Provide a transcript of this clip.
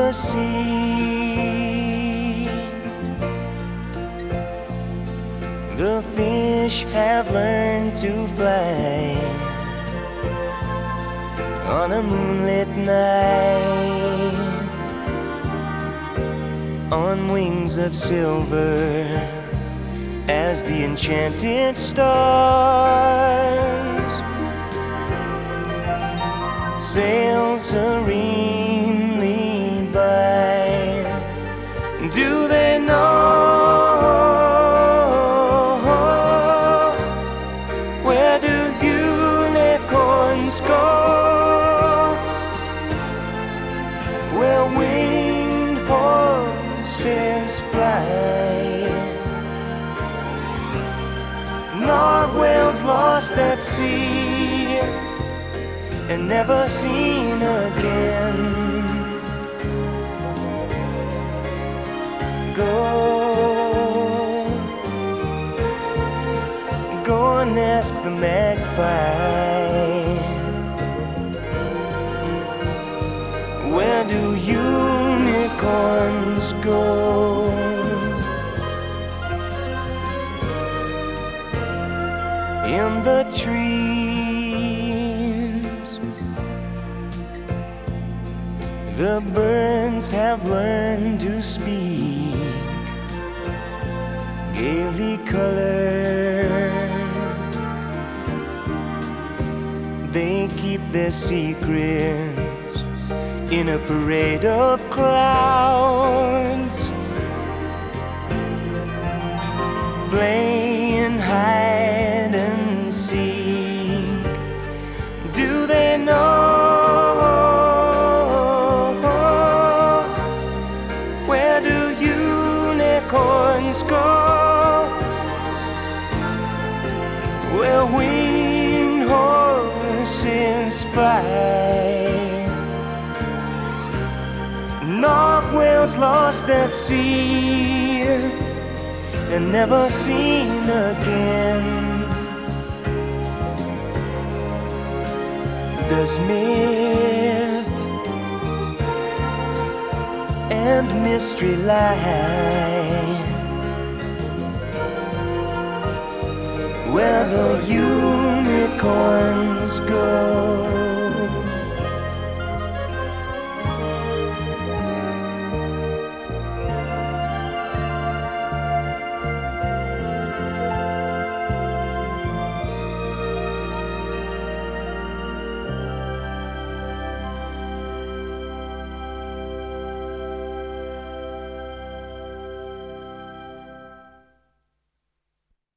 the sea. The fish have learned to fly on a moonlit night, on wings of silver as the enchanted stars sail serenely by. Do they know, where do unicorns go? Where winged horses fly. Narwhals lost at sea and never seen again. Go and ask the magpie, where do unicorns go? In the trees, the birds have learned to speak, gaily colored. They keep their secrets in a parade of clouds, playing hide and seek. Do they know, where do unicorns go? Where winged horses fly. Narwhals lost at sea and never seen again. Does myth and mystery lie where the unicorns go?